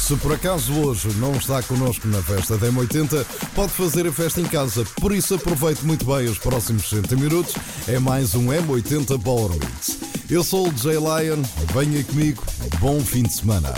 Se por acaso hoje não está connosco na festa da M80, pode fazer a festa em casa. Por isso aproveite muito bem os próximos 60 minutos. É mais um M80 Power Mix. Eu sou o DJ Lion, venha comigo, bom fim de semana.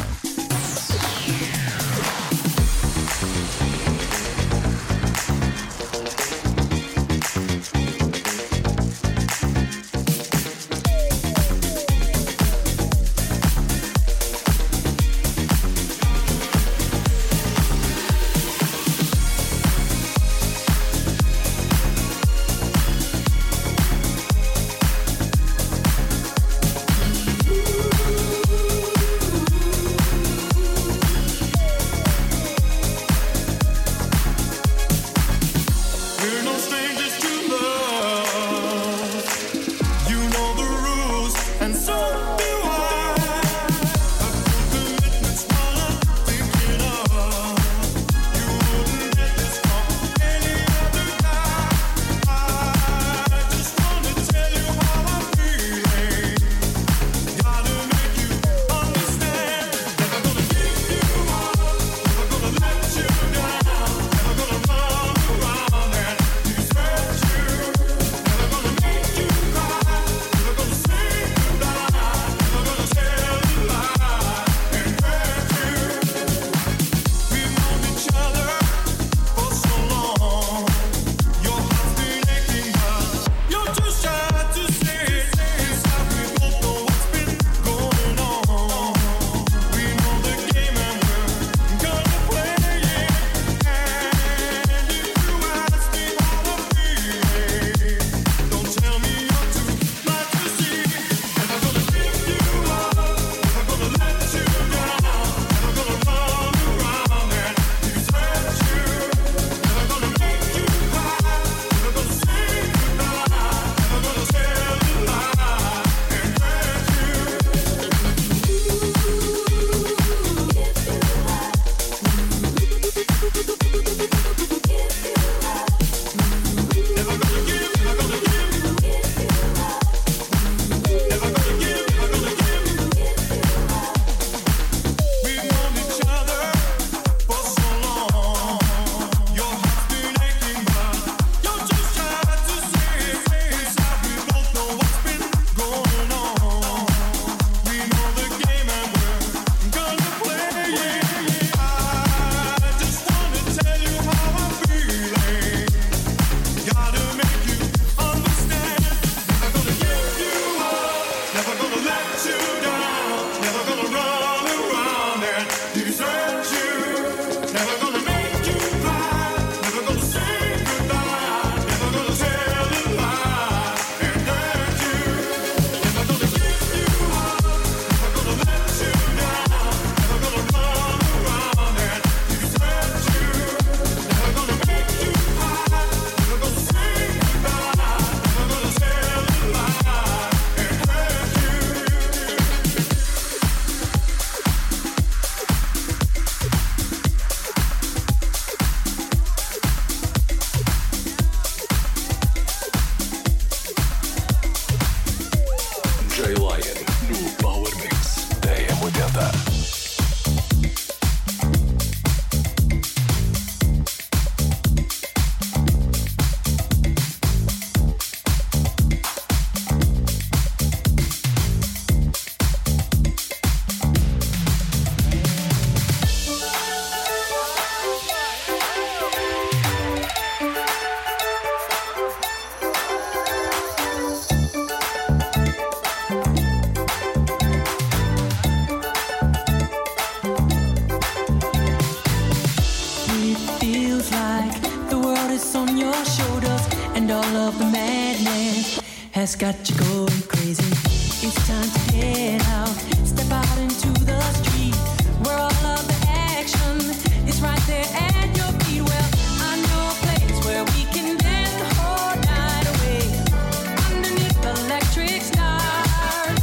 Has got you going crazy. It's time to get out. Step out into the street where all of the action is right there at your feet. Well, I know a place where we can dance the whole night away underneath the electric stars.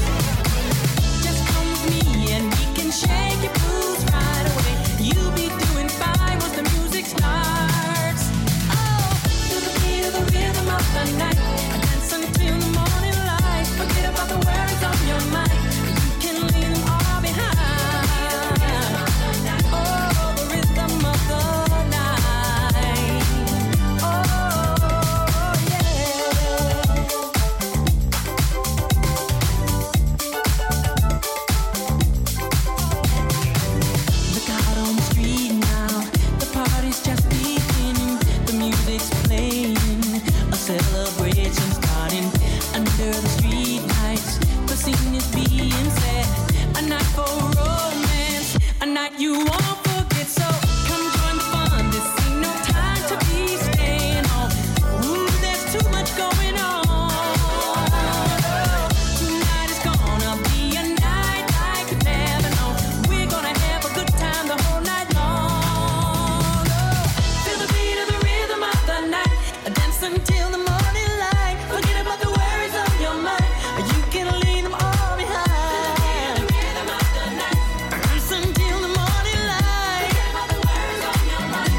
Just come with me and we can shake your blues right away. You'll be doing fine once the music starts. Oh, to the beat of the rhythm of the night. Until the morning light. Forget about the worries on your mind. You can night you won't forget. So come join the fun. This ain't no time to be staying on. Ooh, there's too much going on. Tonight is gonna be a night like you've never known. We're gonna have a good time the whole night long. Feel the beat of the rhythm of the night. Dance until the morning light. Forget about the worries of your mind. You can leave them all behind. Feel the rhythm of the night. Dance until the morning light. Forget about the worries of your mind.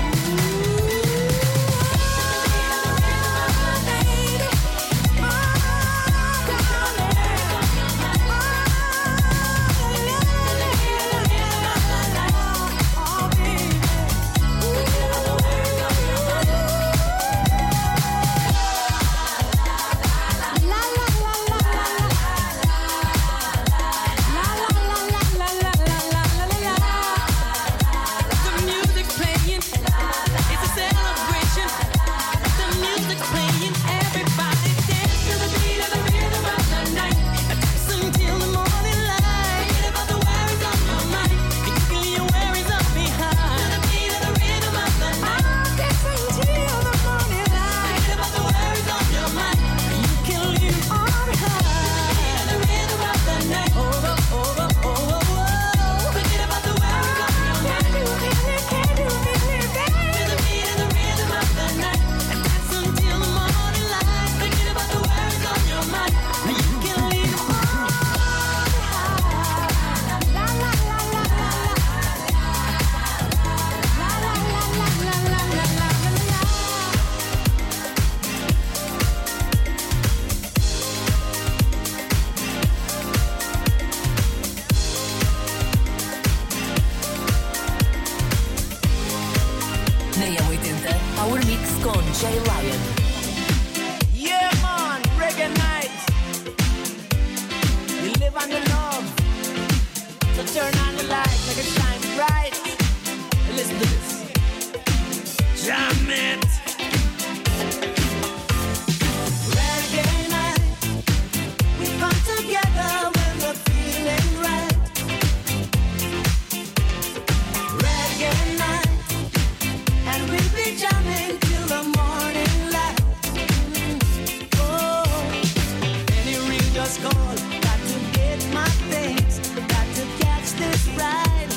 The music's playing, it's a celebration. The music's playing, everybody dance to the beat of the rhythm of the night. Dance until the morning light. Forget about the worries on your mind. You can leave your worries up behind. To the beat of the rhythm of the night. Dance until the morning light. Forget about the worries on your mind. You can leave them all behind. To the rhythm of the night. Over, over, over, whoa. Forget about the worries on your mind. Can you feel it? Can you feel it, baby? To the beat of the rhythm of the night. Dance until the morning light. Forget about the worries on your mind. You can leave them all behind. La la la la la la. La la la la la la la la la. Na M80, Power Mix com Jay Lion. Yeah, man, reggae night. You live on the love. So turn on the light, make it shine bright. Listen to this. Jam it. Reggae night. We come together when we're feeling right. Reggae night. And we'll be jamming till the morning light. Oh, any ring just call. Got to get my things. Got to catch this ride.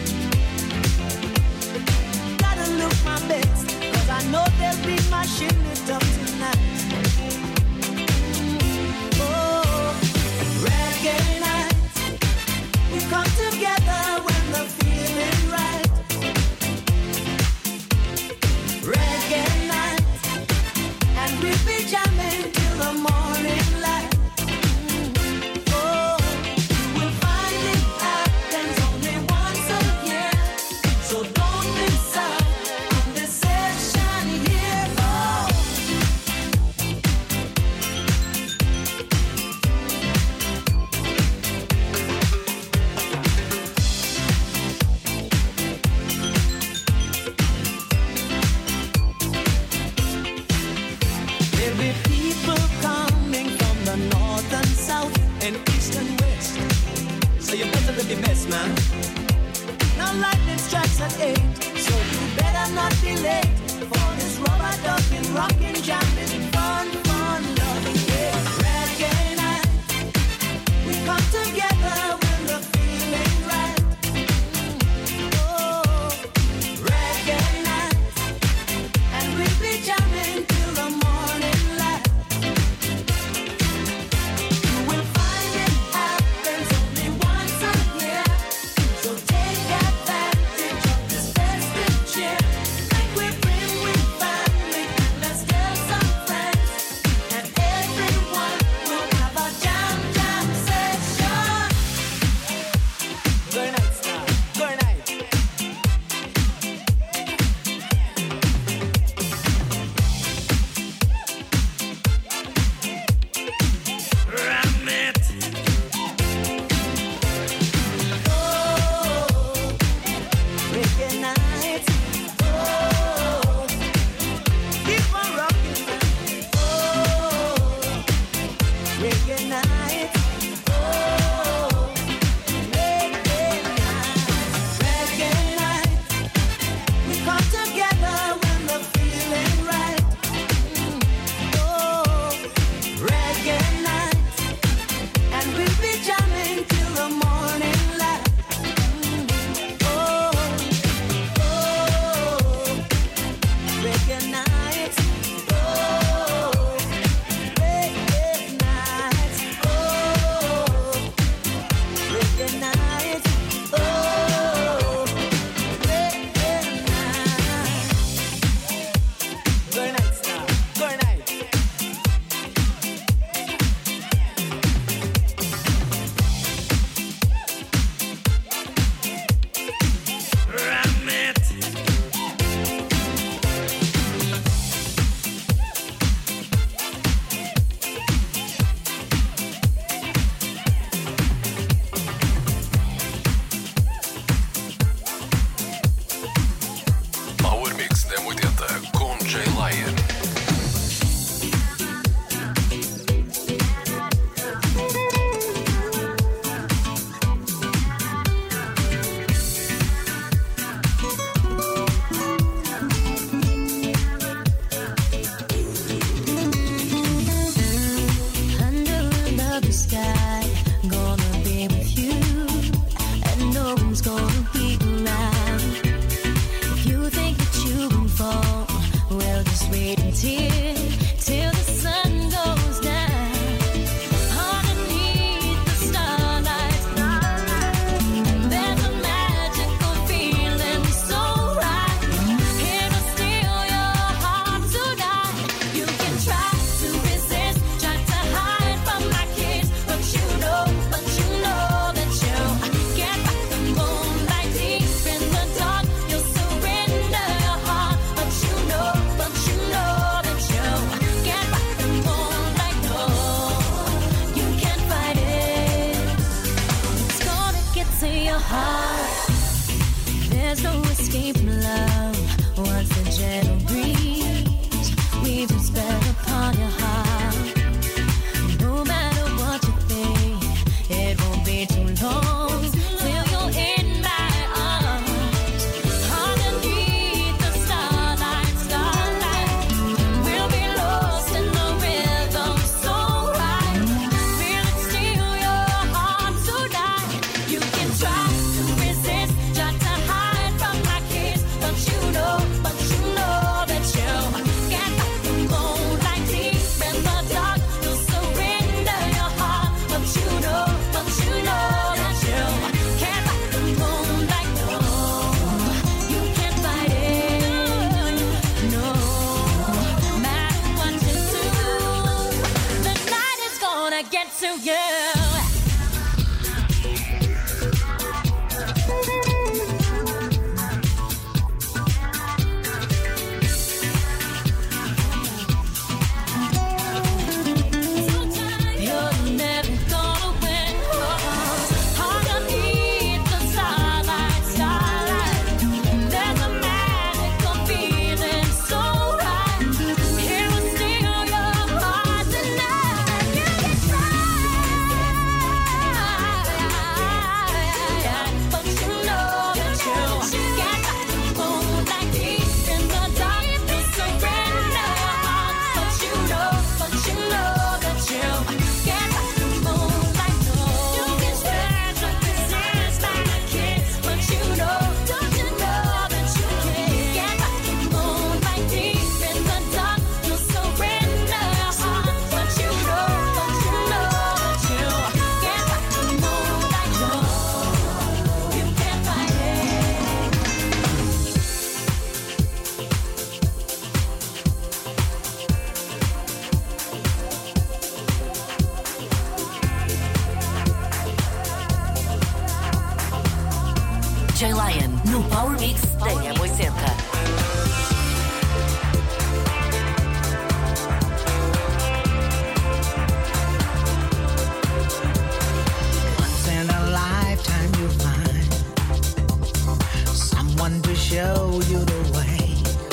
Gotta look my best, 'cause I know they'll be mashing it up tonight. Oh, reggae night. We come together when the feeling right. Reggae night, and we'll be jamming till the morning light. Oh, you will find it happens only once a year, so don't miss out on this session here. Oh. There'll be people coming from the north and south and east and west. So you better live your best, man. Now lightning strikes at 8, so you better not be late for this rubber ducking, rocking, jamming, fun, fun, loving, yeah. Reggae night. We come together when we're feeling right. Oh, reggae night. And we'll be jamming till the morning light. You will find it happens only once a year, so take advantage of this festive cheer. Like we bring with family, let's tell some friends. There's no escape from love. Once the gentle breeze weaves its spell upon your heart. No matter what you think, it won't be too long till you're in my arms. Underneath the starlight, we'll be lost in the rhythm so right. Feel it steal your heart tonight. You can try to resist, try to hide from my kiss, but you know that you can't fight the moonlight deep in the dark. You'll surrender your heart, but you know that you can't fight the moonlight. No, you can't fight it. No matter what you do, the night is gonna get to you. You're never gonna win. Underneath the starlight, there's a magical feeling so right. It will steal your heart tonight. You can try, but you know that you can't fight the moonlight deep in the dark. You surrender your heart, but you know that you can't fight the moonlight. No, you can try to resist my kiss, but you know, don't you know that you can't fight the moonlight deep in the dark. You surrender your heart, but you know that you can't fight the moonlight. No, you can't fight it. Jay Lion no Power Mix da M80. Once in a lifetime you'll find someone to show you the way,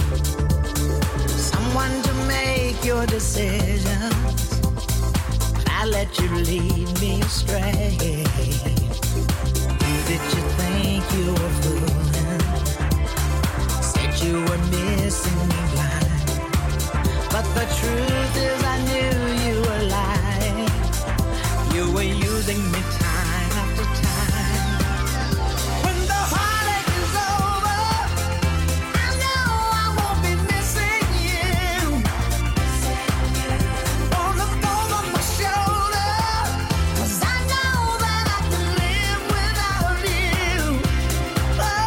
someone to make your decisions. I let you lead me astray. Did you think you were fooling? Said you were missing me blind. But the truth is I knew you were lying. You were using me time after time. When the heartache is over, I know I won't be missing you. On the phone on my shoulder, 'cause I know that I can live without you. Oh,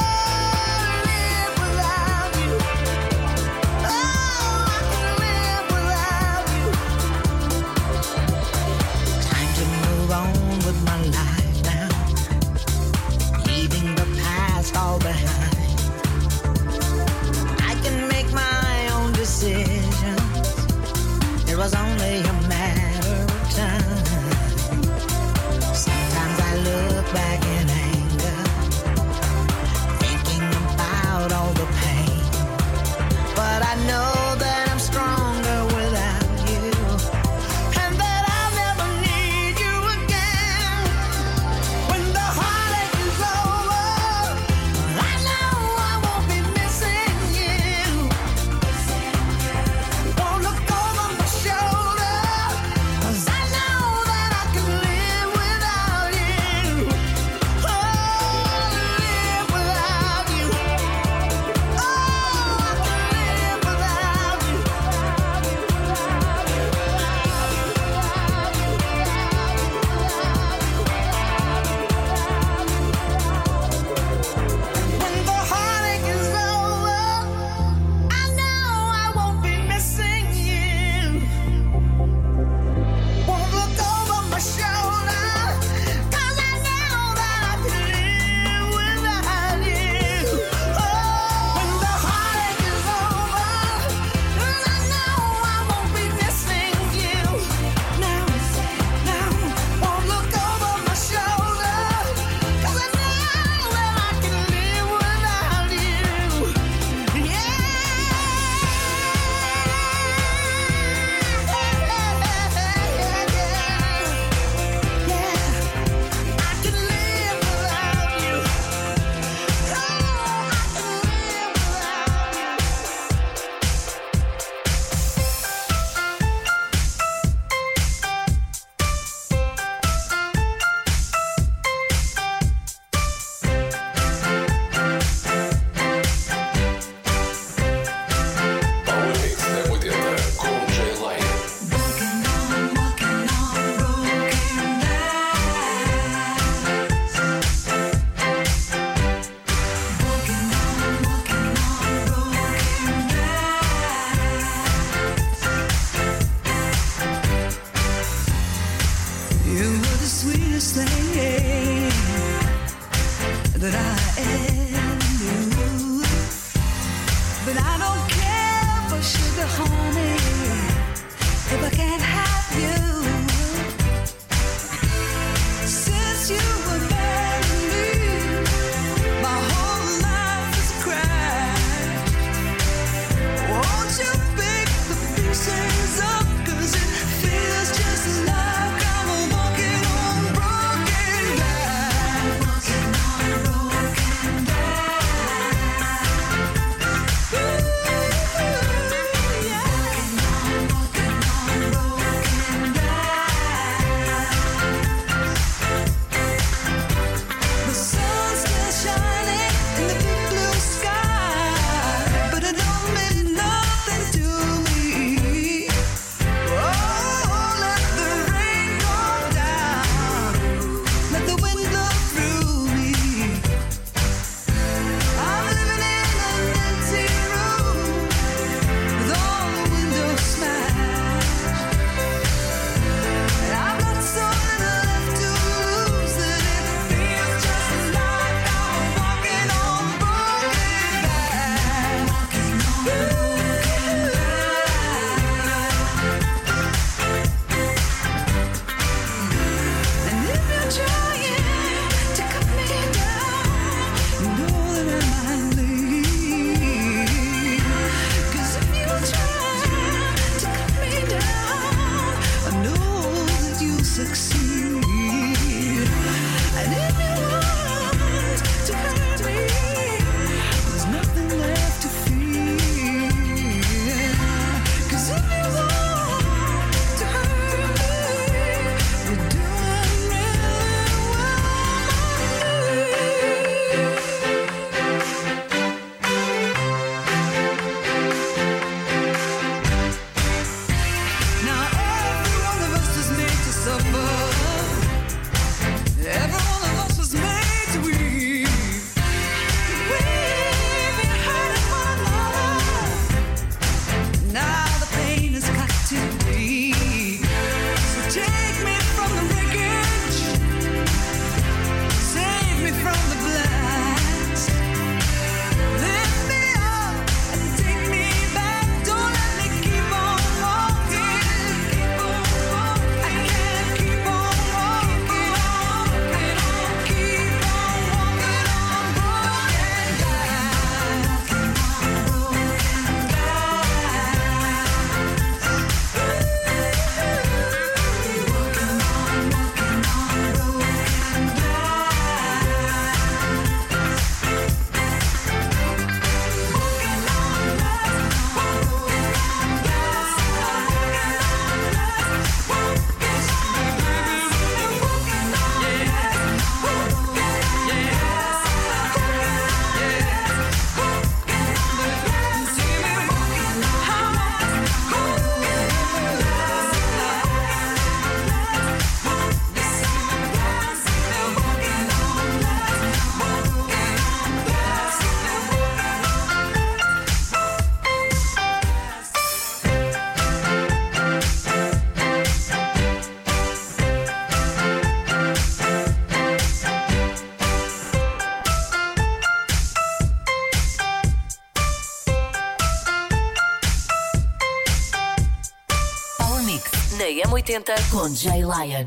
M80 com Jay Lion.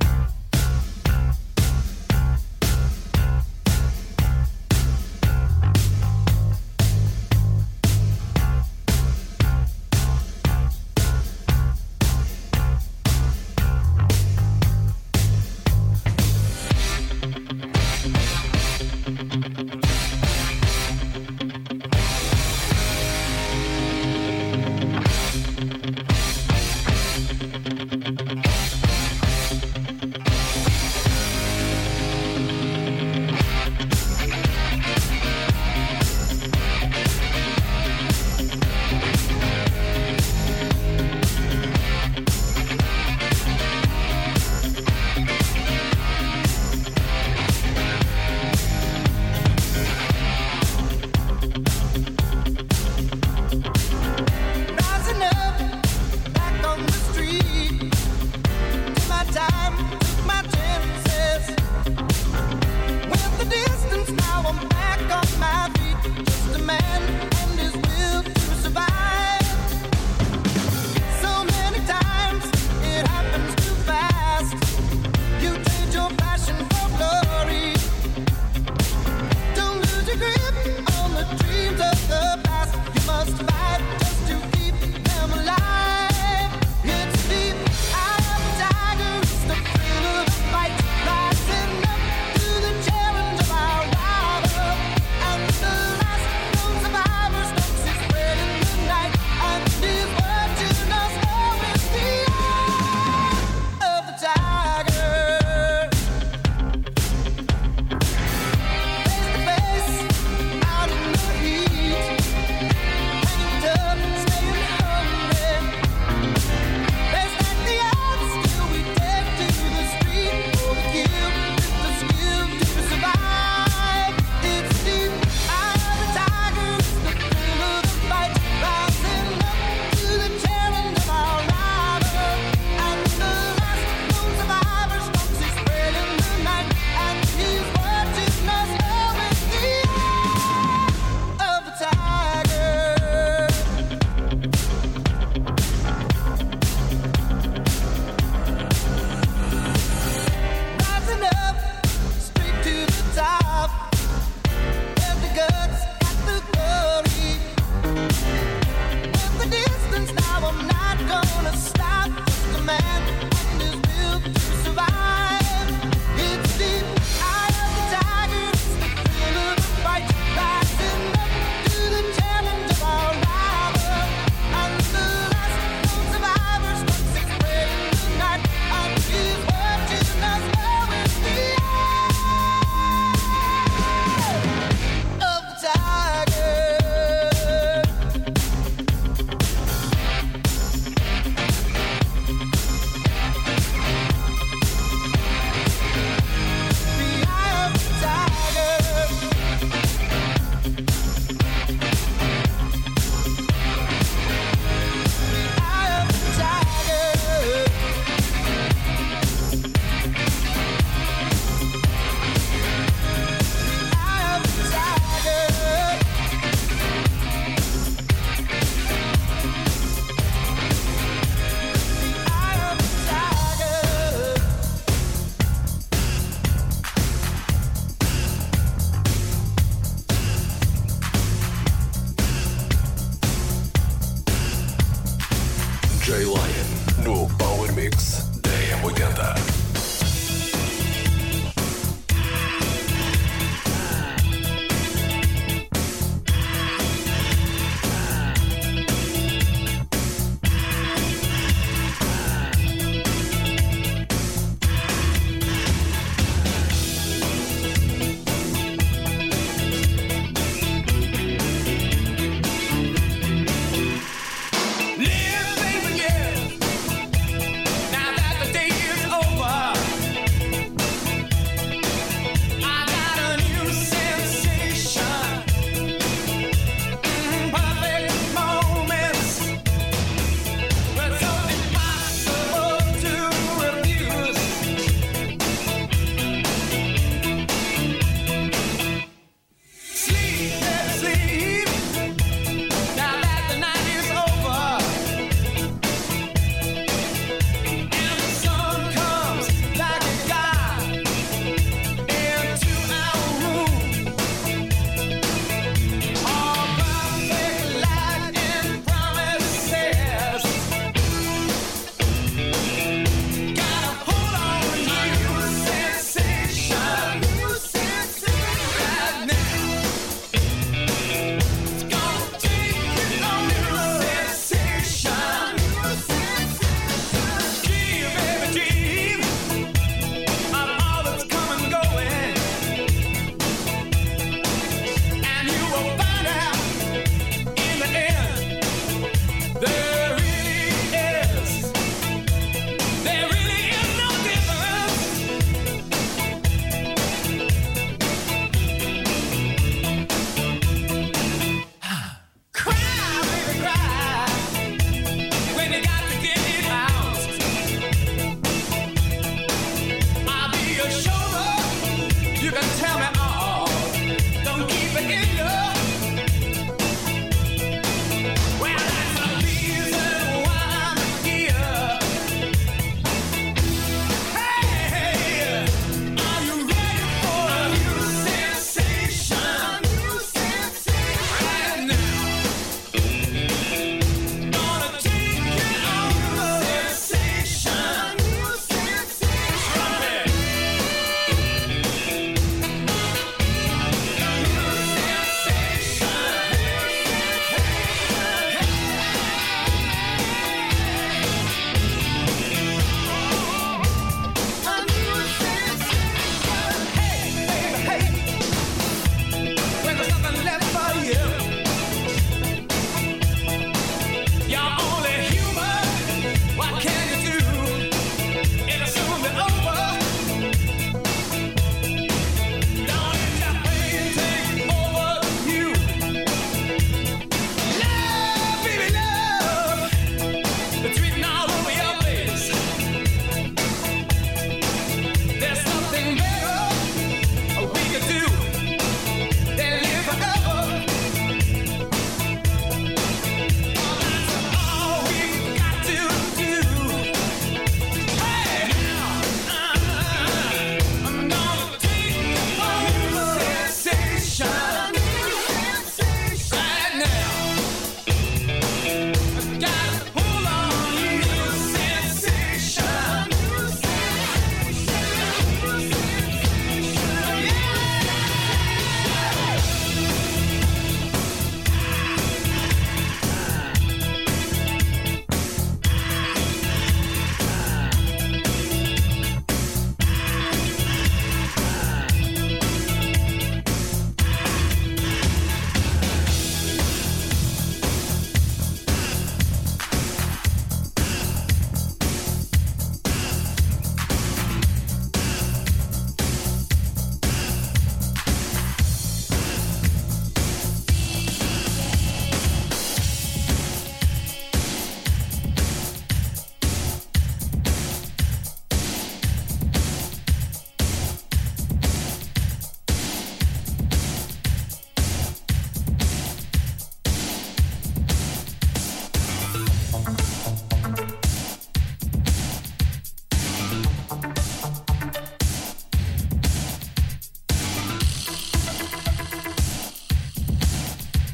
Jay Lion no Power Mix da M80. Live, baby, yeah. Now that the day is over.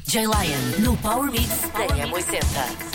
Jay Lion no Power Mix da M80.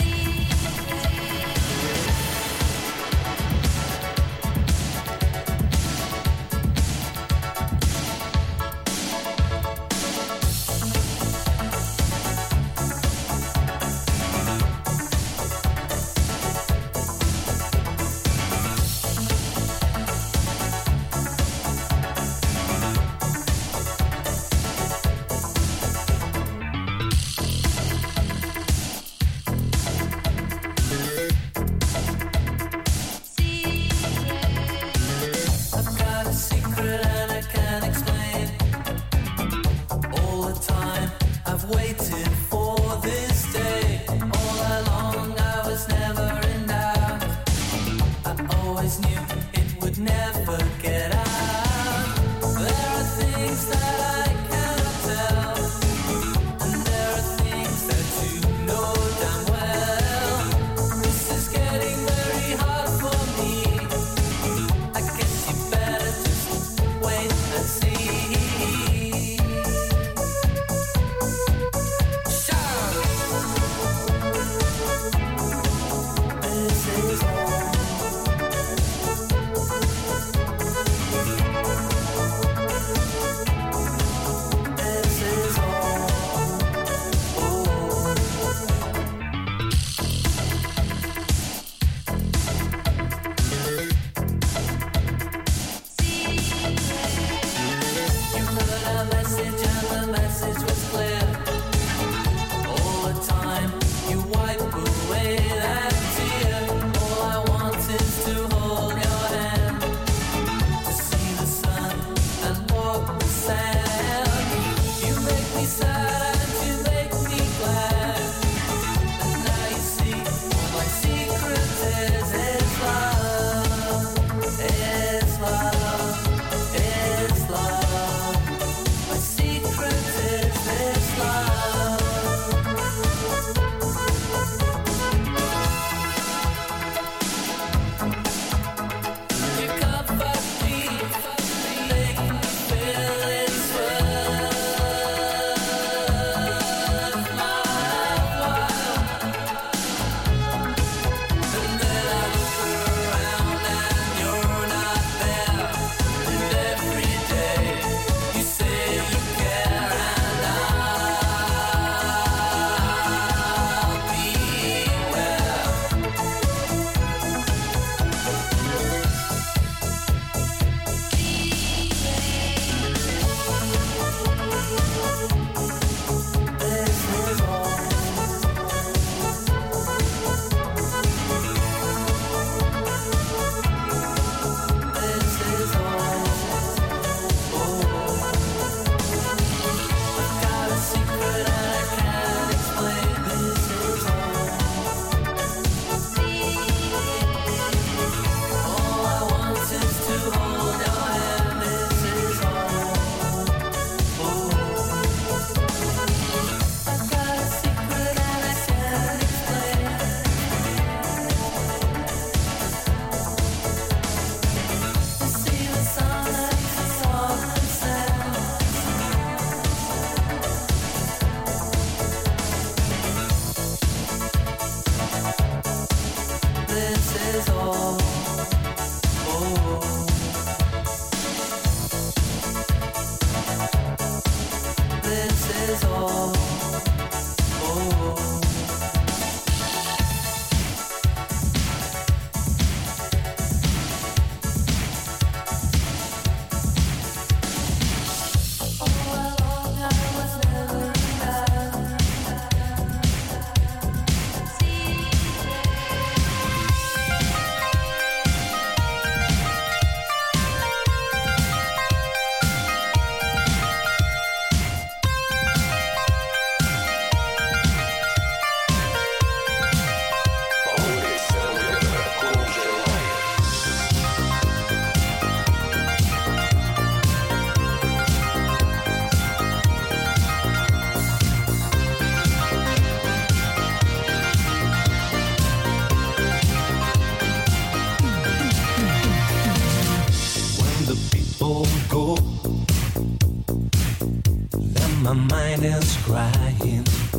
my mind is crying.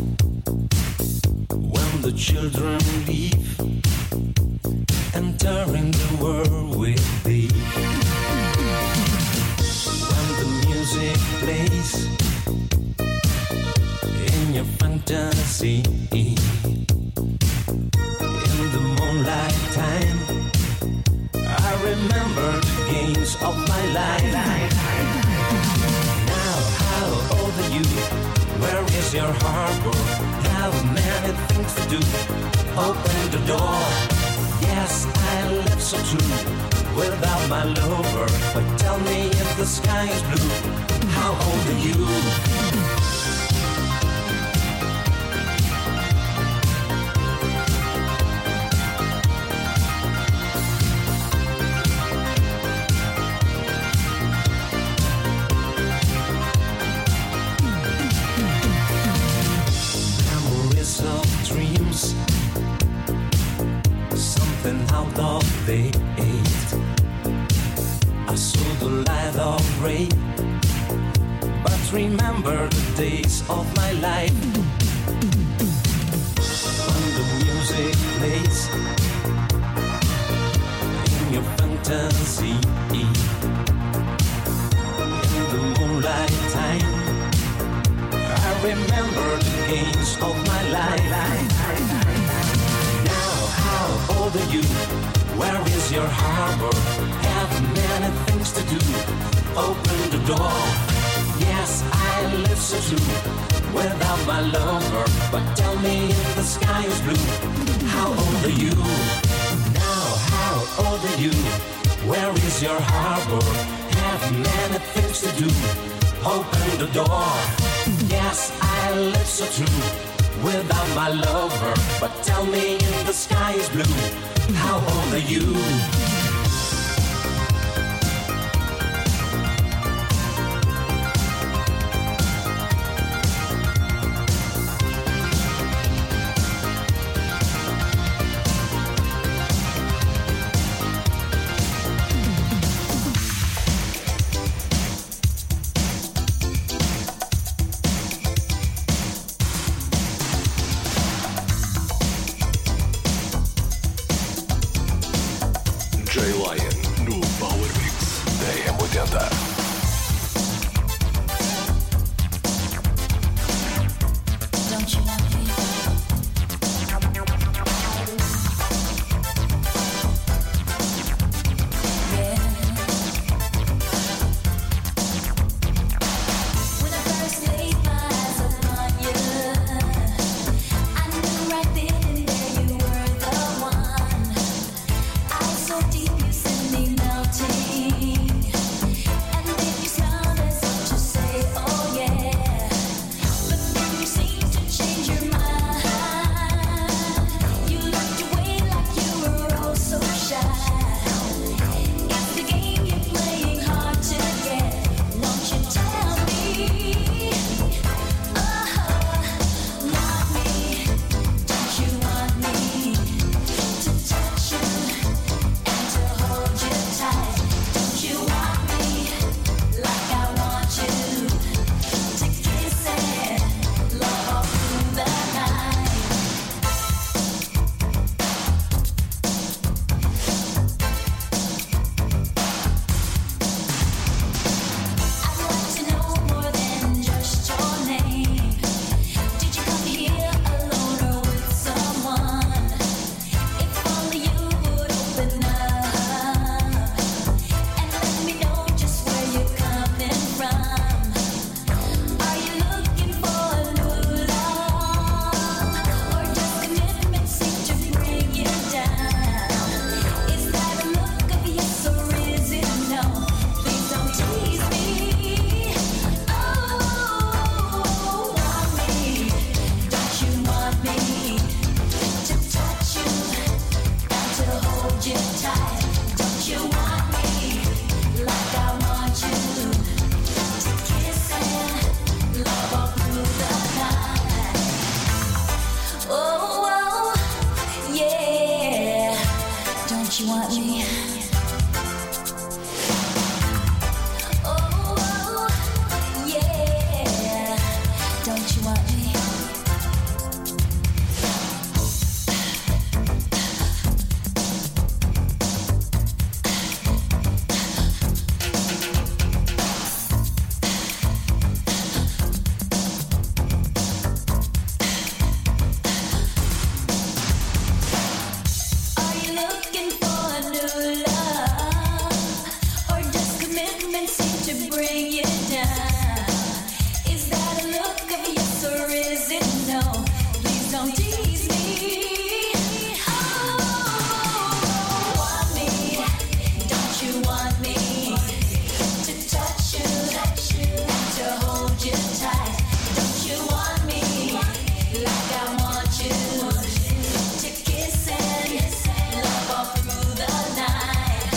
children leave, entering the world with thee. When the music plays in your fantasy, in the moonlight time, I remember the games of my life. Now, how old are you? Where is your harbor? Have many things to do. Open the door. Yes, I live so true without my lover. But tell me if the sky is blue, how old are you? Out of the eight, I saw the light of rain, but remember the days of my life. When the music plays in your fantasy, in the moonlight time, I remember the games of my life. How old are you? Where is your harbor? Have many things to do. Open the door. Yes, I live so true without my lover. But tell me if the sky is blue, how old are you? Now, how old are you? Where is your harbor? Have many things to do. Open the door. Yes, I live so true without my lover. But tell me if the sky is blue, how old are you? don't tease me. Want me? Don't you want me to touch you and to hold you tight? Don't you want me like I want you to kiss and love all through the night?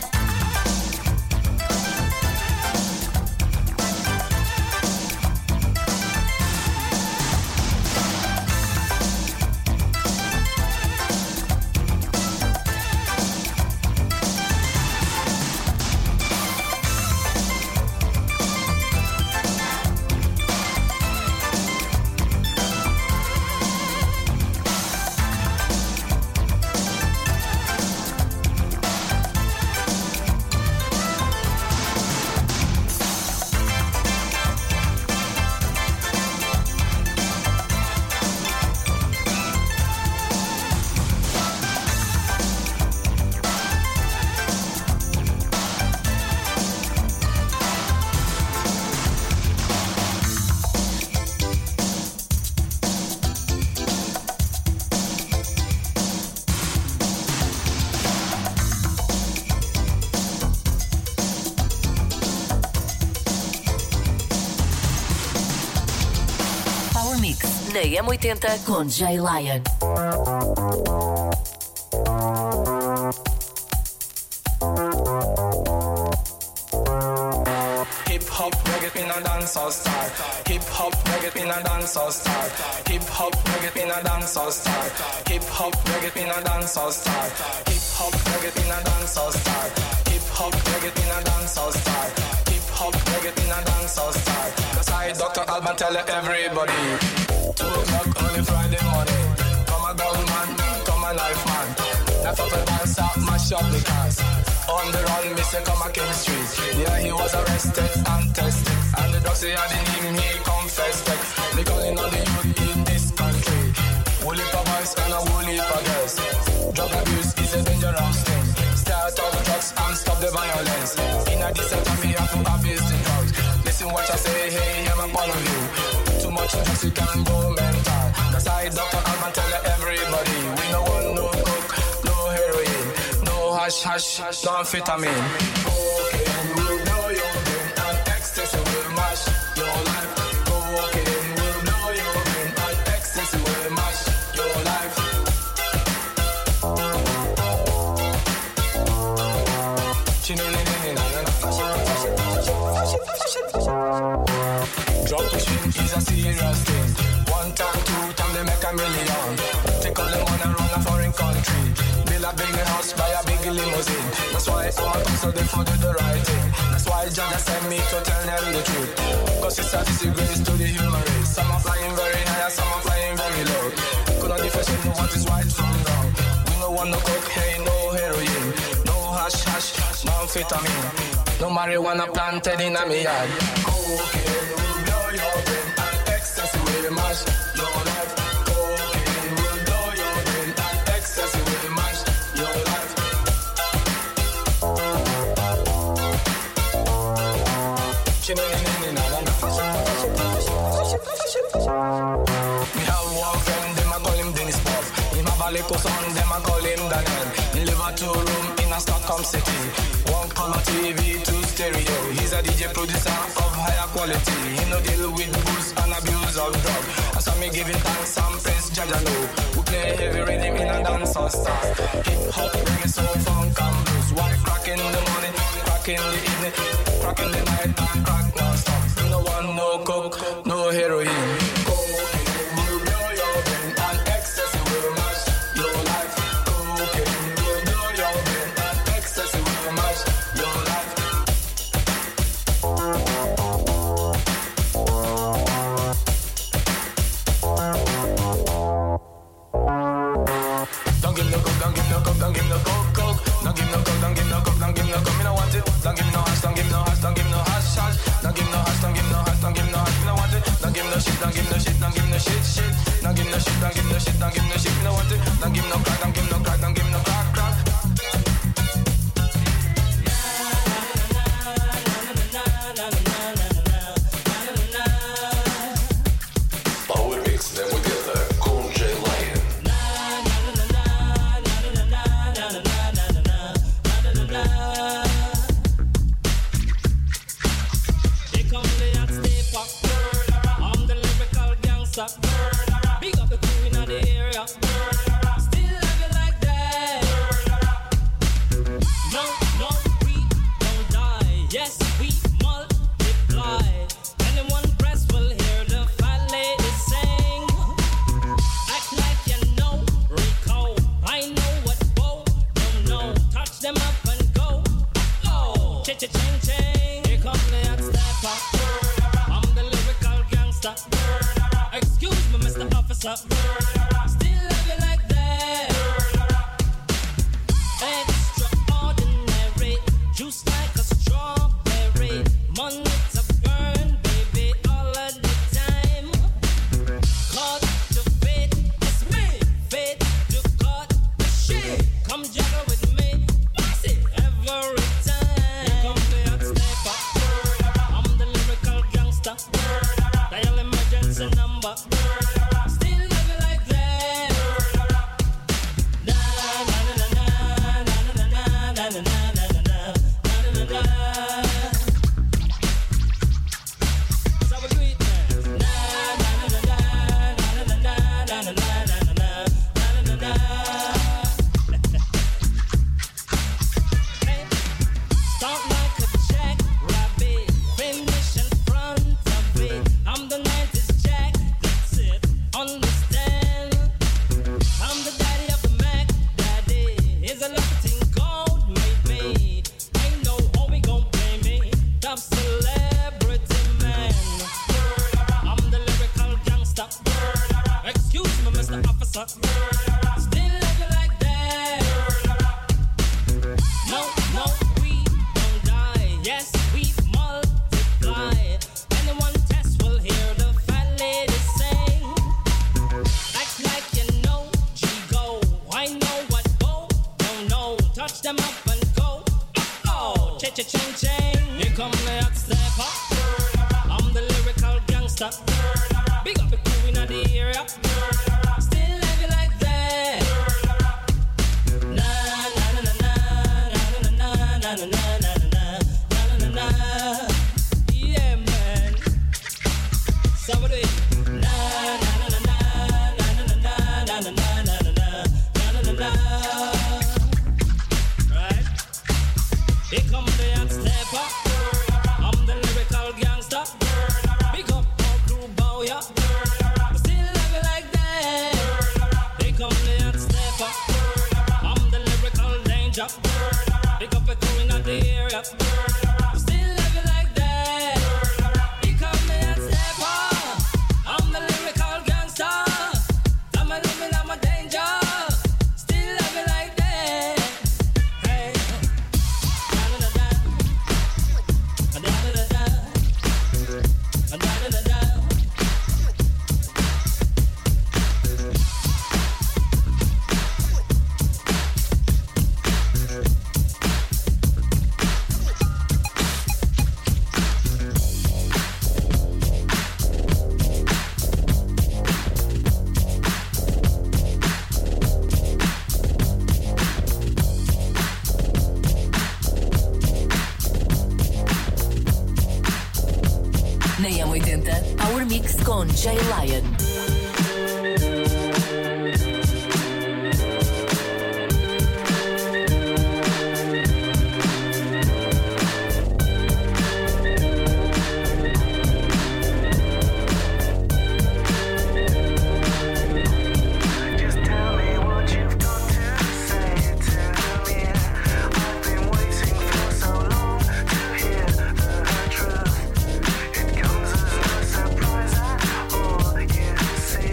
Power Mix na M80 com Jay Lion. Hip hop reggae in a dancehall style. Hip hop reggae in a dancehall style. Hip hop reggae in a dancehall style. Hip hop reggae in a dancehall style. Hip hop reggae in a dancehall style. Hip hop reggae in a dancehall style. Hip hop reggae in a dancehall style. Cause I, Dr. Alban, tell everybody 2 o'clock only Friday morning. Come a ground man, come a life man. That's how the dance up, mash up the cars. On the run, Mr. Come a King Street. Yeah, he was arrested and tested. And the drugs he had in him, he confessed it. They calling on the youth in this country. Woolly for boys and a woolly for girls. Drug abuse is a dangerous thing. Start all the drugs and stop the violence. In a decent time, we have to abuse the drugs. Listen what I say, hey, I'm a part of you. Too much drugs, you can go mental. That's why Dr. Alban tell everybody. We no want no coke, no heroin, no hash, no amphetamine. Cocaine will blow your brain and ecstasy will mash your life. Cocaine will blow your brain and ecstasy will mash your life. Drug pushing is a serious thing. 1 time, 2 time, they make a million. Take all the money and run a foreign country. Build a big house, buy a big limousine. That's why I'm a so they do the right thing. That's why Jah sent me to tell them the truth. Cause it's a disgrace to the human race. Some are flying very high, some are flying very low. Could not differentiate what is right from wrong. We no want no coke, hey, no heroin, no hash, no amphetamine. No marijuana planted in a me yard. Cocaine will blow your brain and ecstasy will mash your life. Cocaine will blow your brain and ecstasy will mash your life. Me have one friend, them a call him Dennis Puff. Him have a little son, them a call him Daniel. He live a 2-room in a Stockholm city. 1 color TV, 2 stereo. He's a DJ producer of higher quality. He no deal with booze and abuse of drug. And so me giving thanks and praise Jaja know. We play heavy rhythm in a dancehall style. Hip hop, reggae, soul, funk and blues. Why crack in the morning, crack in the evening, crack in the night and crack non-stop. We no want no coke, no heroin. Cocaine will blow your brain and ecstasy will mash your life. Cocaine will blow your brain and ecstasy will mash your life. Don't give no coke, don't give no coke, don't give no coke, coke. Don't give no coke, don't give no coke, don't give no coke. Me no want it. Don't give no hash, don't give no hash, don't give no hash, hash. Don't give no hash, don't give no hash, don't give no hash. Me no want it. Don't give no shit, don't give no shit, don't give no shit, shit. Don't give no shit, don't give no shit, don't give no shit. Me no want it. Don't give no crack, don't give no crack, don't give no crack, crack. Power Mix na M80 com Jay Still love you like that. Extraordinary, juice like a strawberry. Money to burn, baby, all of the time. Caught to fit, it's me. Fit to cut the shit. Come juggle with me, boss it every time. Here come the hot stepper. I'm the lyrical gangster. Dial emergency number. Still love you like that. Na na na na na na na na na na na na na. So we do it, man. Na na na na na na na na na na na na na na. Start like a jackrabbit, finish in front of it. I'm the 90s Jack, that's it, understand? I'm the daddy of the Mac, daddy. Is a little thing gold made me. Ain't no homie gon' play me. Top celebrity man. I'm the lyrical gangster. Excuse me, Mr. Officer. Still love you like that. No, no, we don't die. Yes, we multiply. Anyone test will hear the fat lady sing. Act like you know, G-Go. I know what go, don't know. Touch them up and go. Oh, cha-cha-ching-ching. Here come the hot stepper. I'm the lyrical gangster. Big up the crew in the area. Still love you like that. Na na na na na na na na na na na na. Yeah, man. So we do it. Na na na na na na na na na na na na. Right? Here come the hot stepper. I'm the lyrical gangster. Big up all crew bow ya. Still love you like that. Here come the hot stepper. I'm the lyrical danger. Big up the crew in the area. Still love you like that. Here come the hot stepper. I'm the lyrical gangster. I'm a living, I'm a danger. Still love you like that. Hey, da da da da, da da da da, da da da da. Na M80, Power Mix com Jay Lion. Just tell me what you've got to say to me. I've been waiting for so long to hear the truth. It comes as no surprise at all. You see.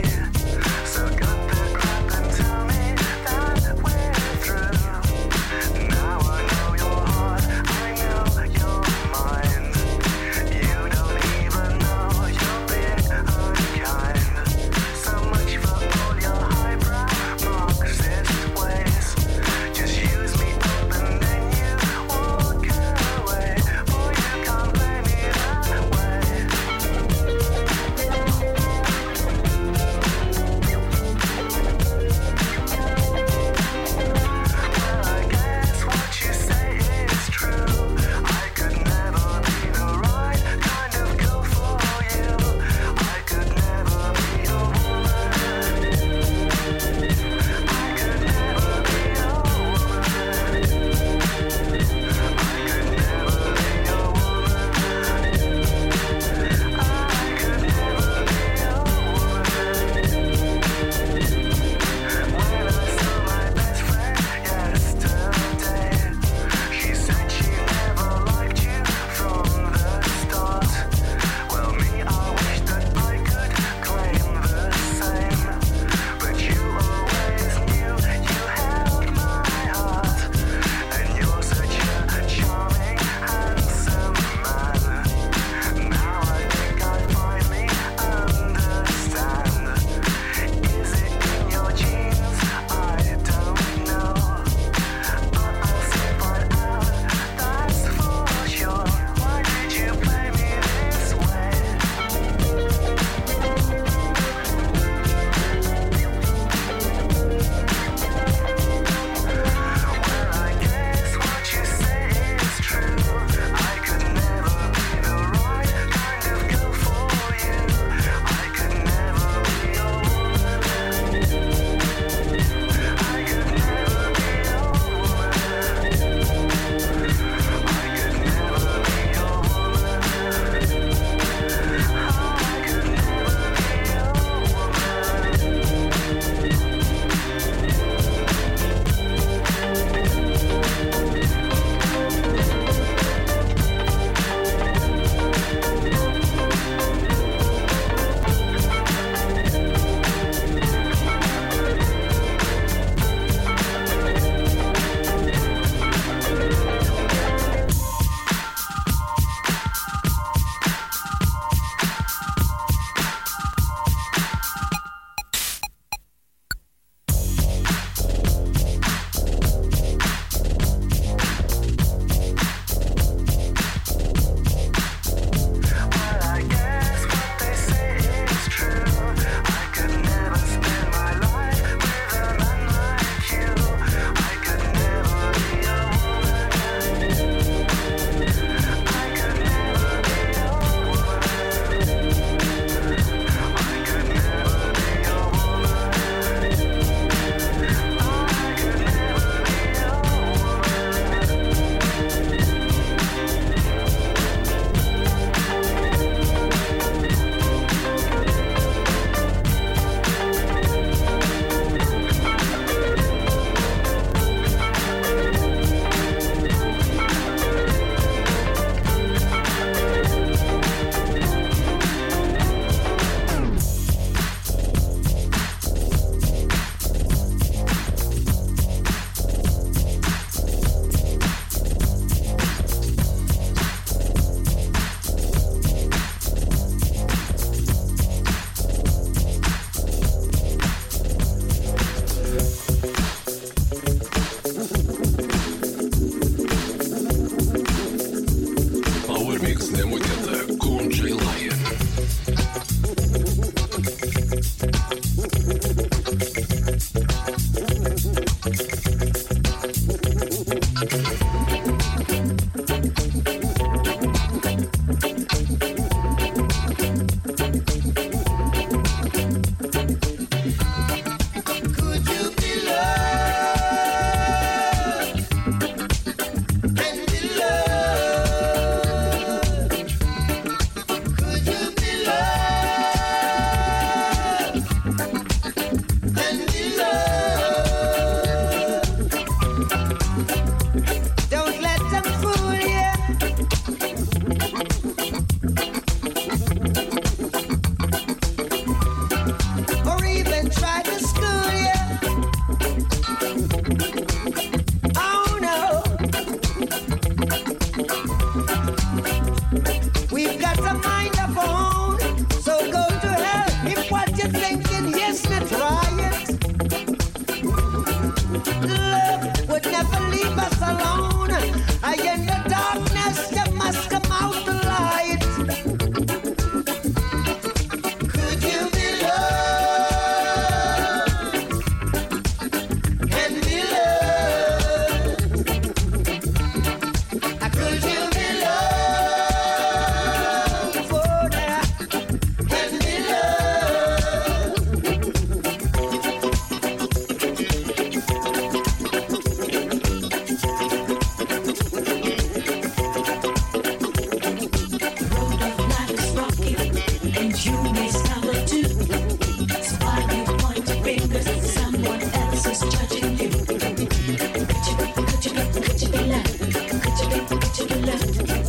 else is judging you? Could you be loved? Could you be loved? Could you be loved?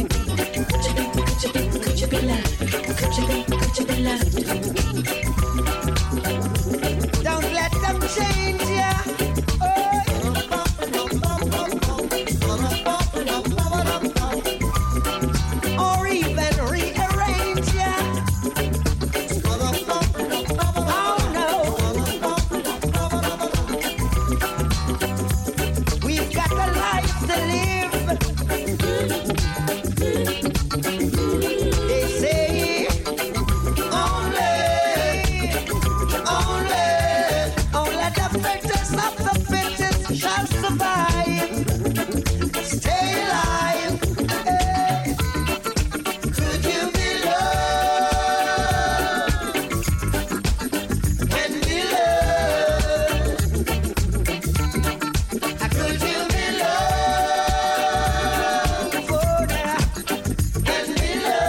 Could you be loved? Could you be loved? Don't let them change ya. Or even rearrange ya. Oh no. We've got a life to live. They say only the fittest of the fittest shall survive. Stay alive. Hey. Could you be loved and be loved? Could you be loved for that and be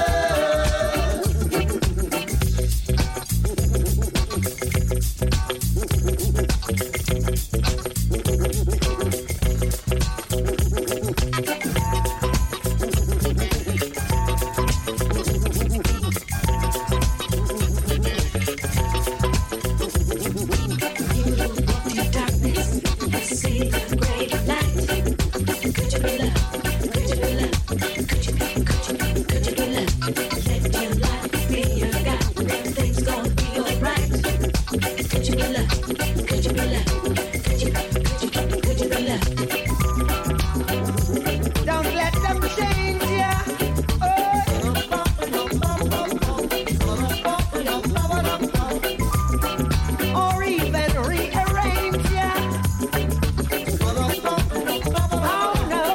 Don't let them change ya. Or even rearrange ya. Oh no.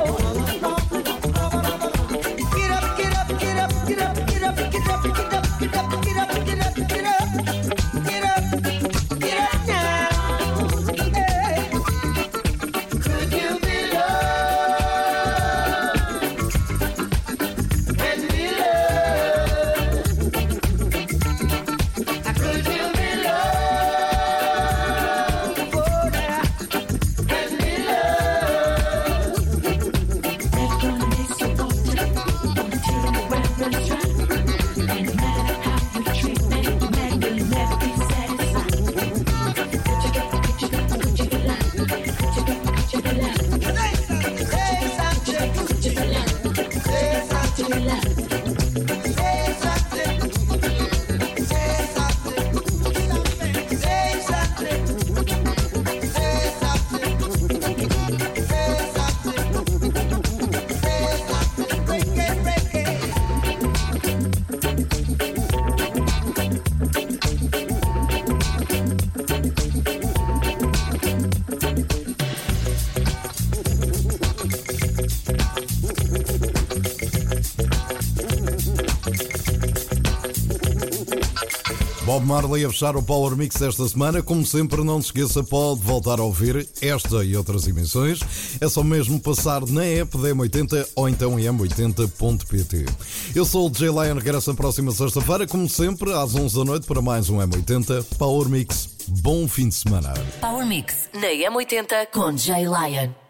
Get up, get up, get up, get up, get up, get up, get up, get up, get up, get up, get up, get up, get up now. Hey. Could you be loved and be loved? Could you be loved for that and be loved? Everyone is so bold until the weather's right. And no matter how you treat me, man, you'll never be satisfied. Could you be loved? Could you be loved? Say something. Could you be loved? Say Could you be loved? Say something. Say something. Say something. Say something. Say something. Say something. Break it, break it. Bob Marley a fechar o Power Mix desta semana. Como sempre, não se esqueça, pode voltar a ouvir esta e outras emissões. É só mesmo passar na app da M80 ou então em m80.pt. Eu sou o DJ Lion, regresso na próxima sexta-feira, como sempre, às 11 da noite para mais um M80 Power Mix. Bom fim de semana. Power Mix na M80 com Jay Lion.